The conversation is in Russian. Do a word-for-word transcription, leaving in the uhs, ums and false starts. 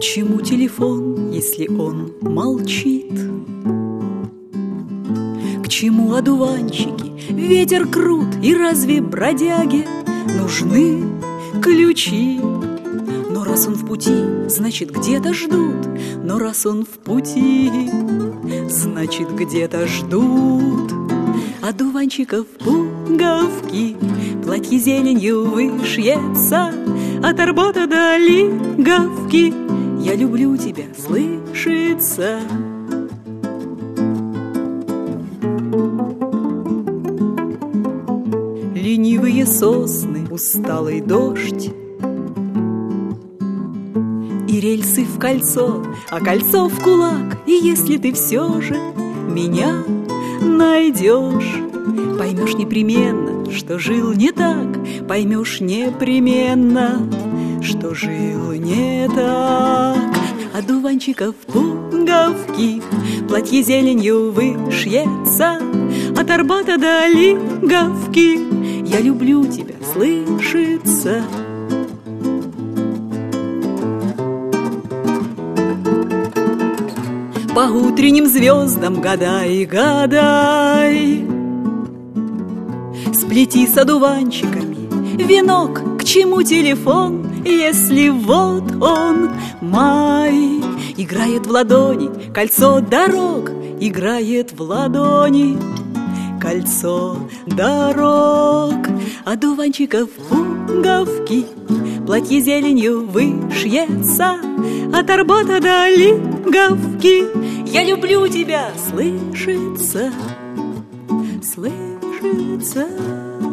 чему телефон, если он молчит? К чему одуванчики, ветер крут, и разве бродяге нужны ключи? Но раз он в пути, значит, где-то ждут. Но раз он в пути, значит, где-то ждут. Одуванчиков пуговки, платье зеленью вышьется, от Арбата до Лиговки. Я люблю тебя, слышится. Ленивые сосны, усталый дождь, и рельсы в кольцо, а кольцо в кулак. И если ты все же меня найдешь, поймешь непременно, что жил не так. Поймешь непременно, что жил не так. Одуванчиков пуговки, платье зеленью вышьется, от Арбата до Лиговки. Я люблю тебя, слышится. По утренним звездам гадай, гадай, сплети с одуванчиками венок. К чему телефон, если вот он, май? Играет в ладони кольцо дорог, играет в ладони кольцо дорог. Одуванчиков пуговки, платье зеленью вышьется, от Арбата до Лиговки. Я люблю тебя, слышится, слышится.